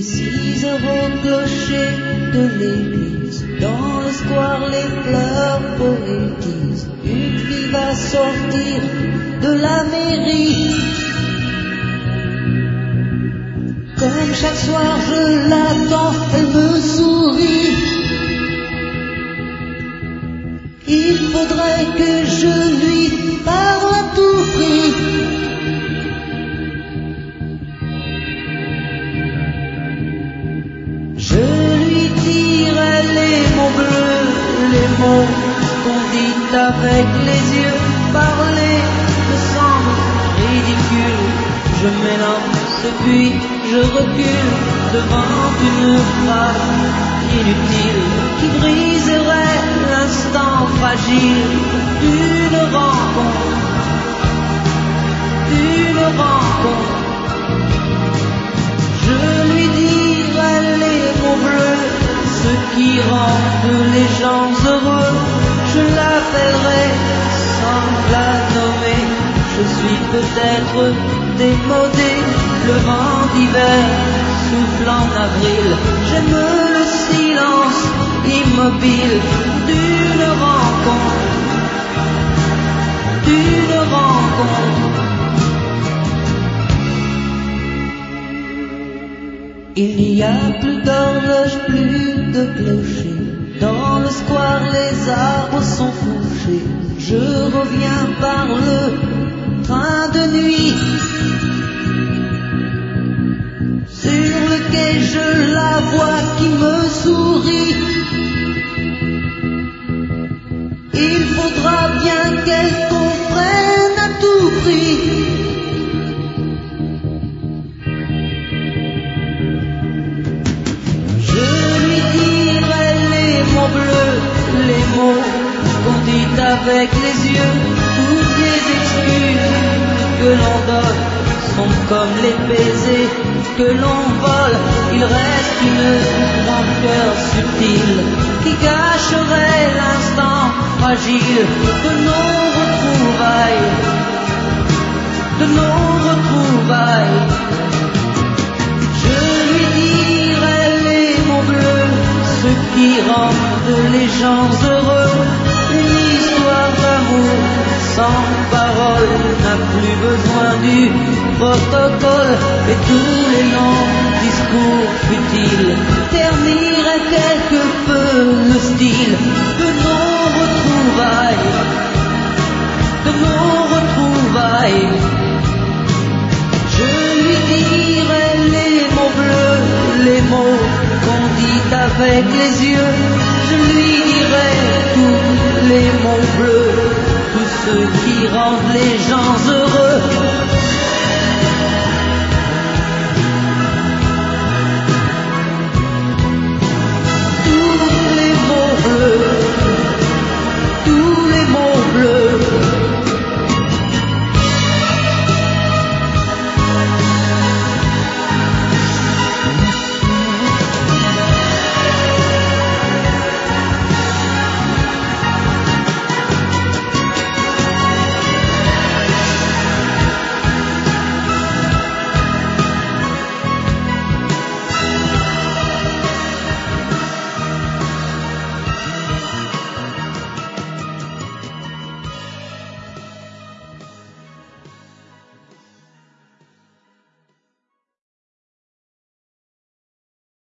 Les 6 heures au clocher de l'église, dans le square les fleurs poétisent. Une fille va sortir de la mairie. Comme chaque soir je l'attends, elle me sourit. Il faudrait que je lui parle à tout prix. Je lui dirai les mots bleus, les mots qu'on dit avec les yeux. Parler me semble ridicule. Je m'élance puis je recule devant une phrase inutile qui briserait l'instant fragile d'une rencontre, d'une rencontre. Je lui dirai les mots bleus, ce qui rendent les gens heureux. Je l'appellerai sans la nommer. Je suis peut-être démodé, le vent d'hiver souffle en avril. J'aime le silence immobile d'une rencontre, d'une rencontre. Il n'y a plus d'horloge, plus de clocher. Dans le square les arbres sont fauchés. Je reviens par le train de nuit. Sur le quai je la vois qui me sourit. Il faudra bien qu'elle comprenne à tout prix. Je lui dirai les mots bleus, les mots qu'on dit avec les yeux. Toutes les excuses que l'on donne sont comme les baisers que l'on vole. Il reste une rancœur subtile qui cacherait l'instant fragile de nos retrouvailles, de nos retrouvailles. Je lui dirai les mots bleus, ce qui rendent les gens heureux. Une histoire d'amour sans parole n'a plus besoin du protocole. Et tous les longs discours futiles terniraient quelque peu le style de nos retrouvailles, de nos retrouvailles. Je lui dirai les mots bleus, les mots qu'on dit avec les yeux. Je lui dirai tous les mots bleus, tous ceux qui rendent les gens heureux.